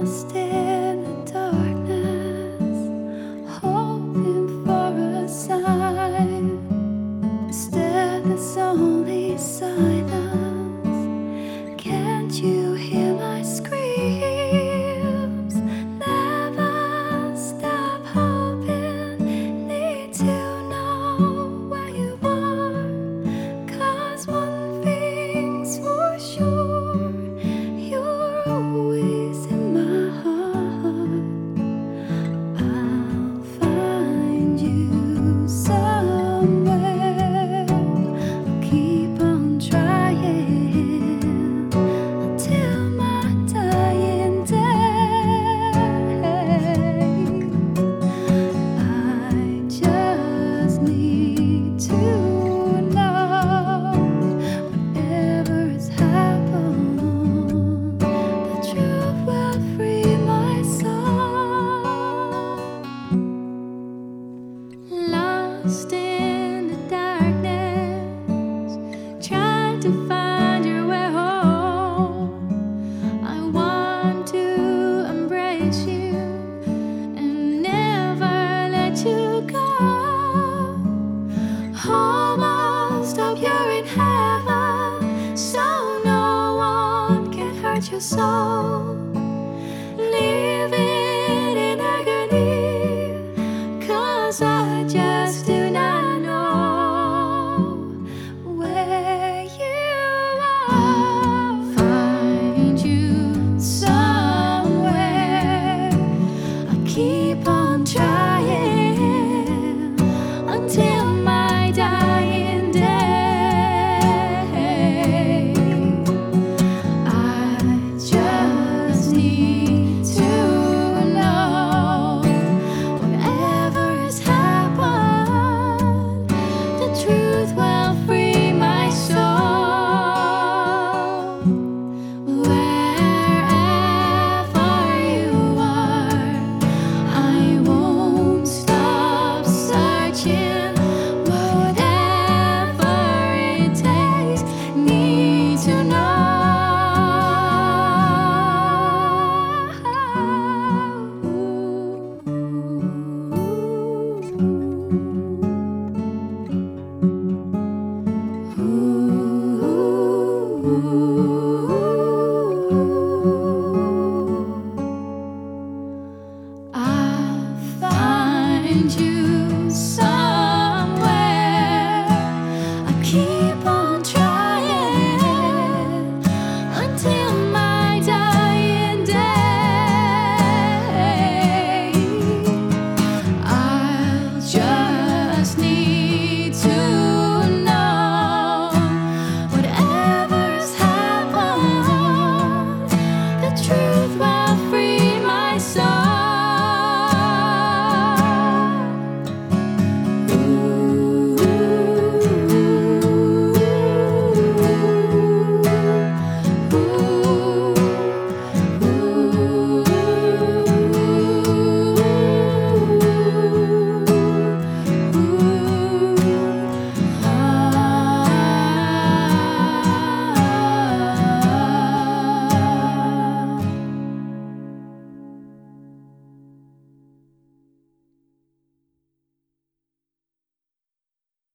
lost in the darkness, hoping for a sign. Instead, there's only silence. Can't you hear my screams? Never stop hoping, need to know where you are. 'Cause one thing's for sure, you're always in my heart. I'll find you somewhere. I'll keep on trying until my dying day. I just need to know, whatever has happened, the truth will free my soul. Lost in the darkness, trying to find your way home. I want to embrace you and never let you go. Almost hope you're in heaven, so no one can hurt your soul. Living